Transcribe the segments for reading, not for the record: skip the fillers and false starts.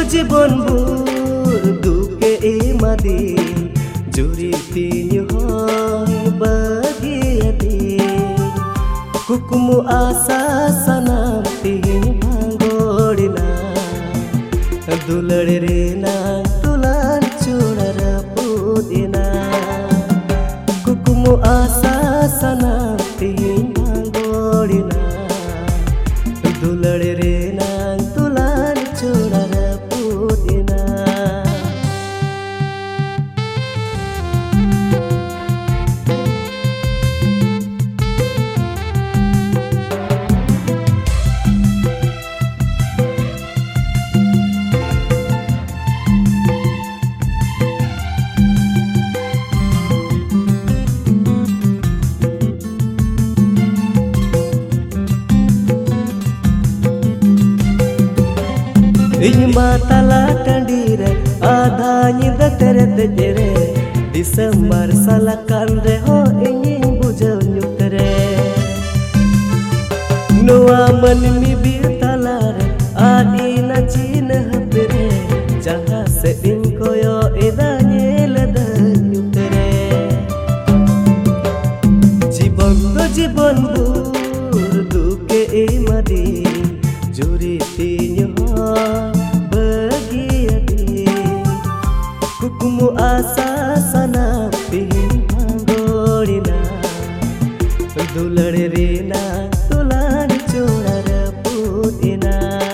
जीवन भूर दुके एमादी जुरी तीन होय बागियादी कुकुमु आसा सनाम तीन भांगोड़िना दुलड़ रे ना तुलान चूड़र पुदिना कुकुमु आसा सनाम तीन भांगोड़िना दुलड़ रे ना तुलान चूड़र पुदिना इन्मा तला टंडीरे आधा नींद तेरे तेरे दिसंबर साला कांदे हो इंगिंग बुझो न्यूतरे नुआ मन मी बीर तलारे आदि न चीन हपरे जहाँ से इनको यो इदा नील न्यूतरे जीवन तो जीवन बुर दुके एमादी जुरी तीन हो कुकुमु आसा सनाम तीन भांगोड़िना दुलड़ रे ना तुलान चूड़र पुदिना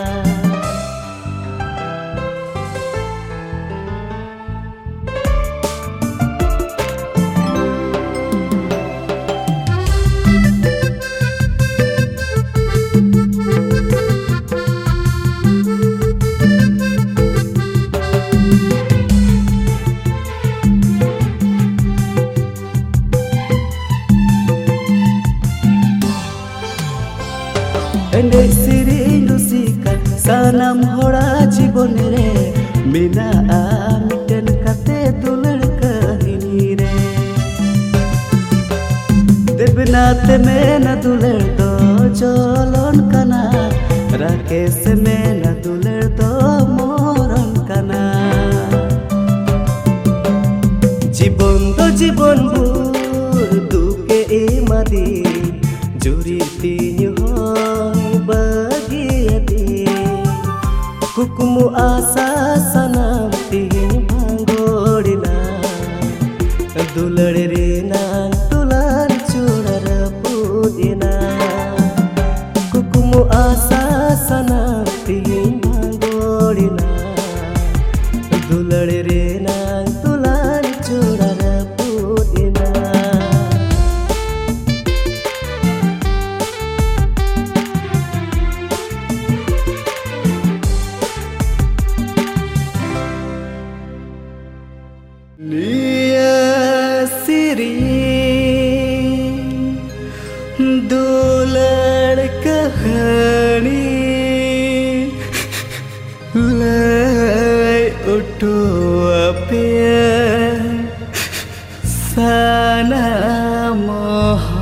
एंडे सिरिंग रुसिका सानाम होड़ा जीवन रे मिना मिटन कते दुलड़ कहिनी रे देवनाथ में न दुलड़ दो चोलन कना राकेश में न दुलड़ दो मोरन कना जीवन तो जीवन भूर दुके एमादी जुरी तीन बागियादी कुकुमु आसा सनाम तीन भांगोड़िना दुलड़ रे ना तुलान चूड़र पुदिना कुकुमु आसा सनाम तीन भांगोड़िना दुलड़ रे ना तुलान चूड़र पुदिना दुलड़ कहानी ले उठो पे सना मोह